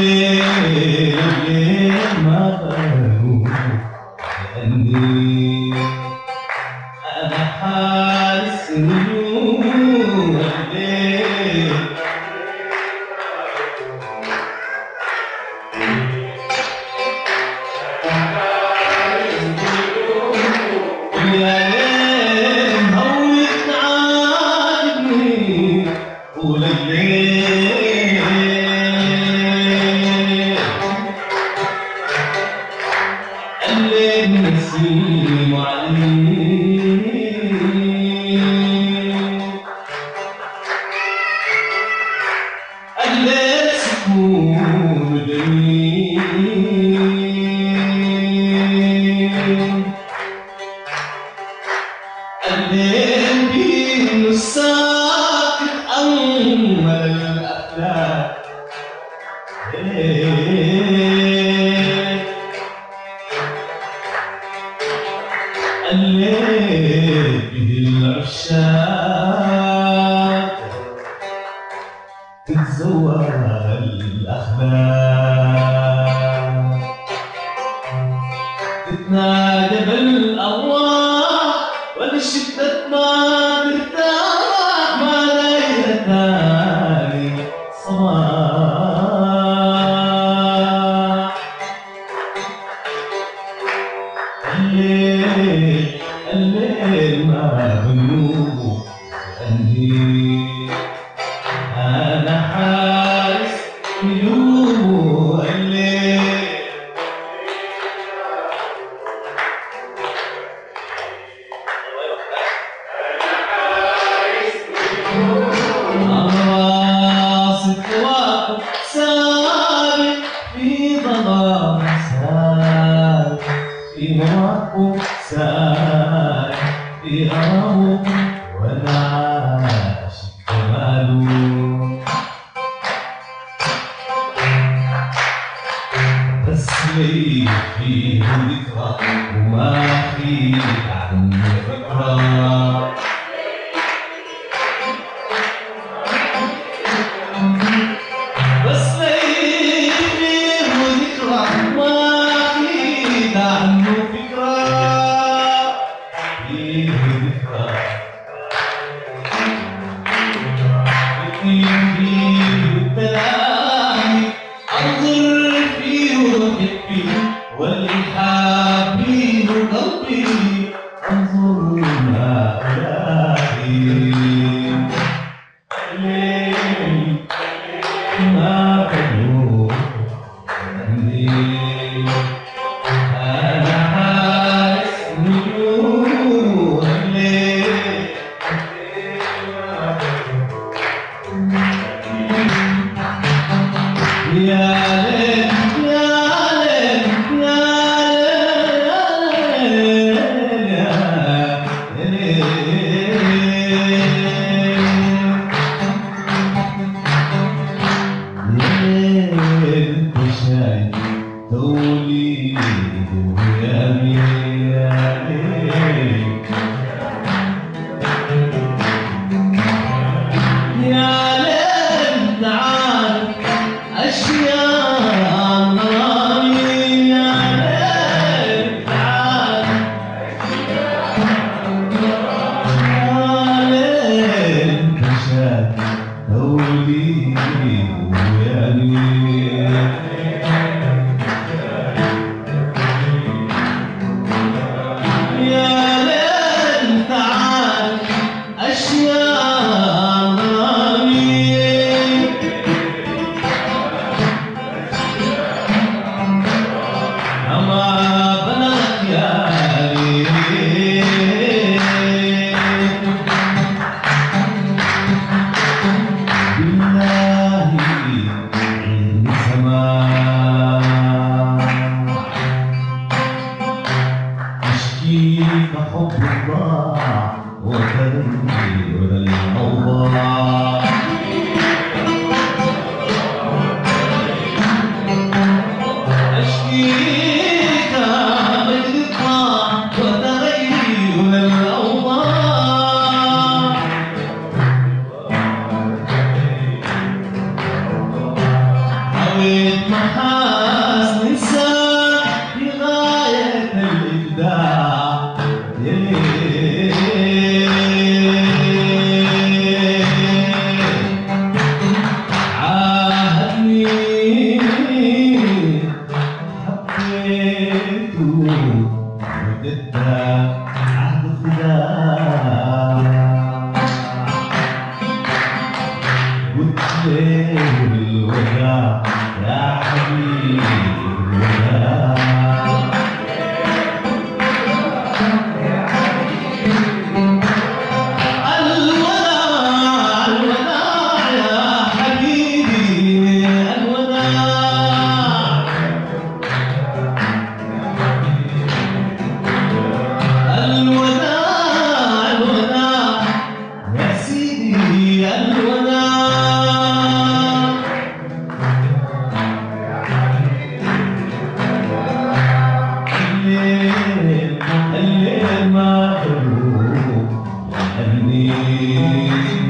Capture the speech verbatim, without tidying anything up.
الليل الليل ما بنوم لأني أنا حارس نجوم الليل. يا ليل هويت عاتبني طول الليل. الليل نسيم عليم، الليل سكون جميل، الليل بين الساكت أمل الأفلاك. الليل به العشاق تتزور الأخلاق، تتنادى بالأرواح والشدة ما ترتاح، ما ليلة ثاني صباح. الليل الليل ما بنوم لأني أنا حارس نجوم الليل. أراصد كواكب سابق في ظلام سابق، في مواقف سابق في غرامه وأنا عاشق جماله. بس لي فيه ذكرى وما فيه عنه فكرة. بس لي فيه ذكرى وما فيه عنه فكرة. فيه ذكرى فيه التلاهي، أنظر فيه وأحب فيه والإلحاد فيه قلبي، انظر ما ألاقي. الليل ما بنوم لأني أنا حارس نجوم الليل. يا ليل يا ليل يا ليل يا ليل. ليل تشاي توليد ويامي يا ليل. يا ليل تعال أشياء غرامي، يا ليل تعال. يا ليل تشاي توليد ويامي. يا ليل تعال أشياء غرامي، أما بلغت يا ليل. بالله حويت محاسن انسان في غاية الإبداع. عاهدني حبيته وجدت عهد خداع. قلت له الوداع يا حبيبي الوداع. الوداع الوداع يا حبيبي الوداع. الوداع الوداع يا سيدي الوداع. الليل الليل ما تروح عني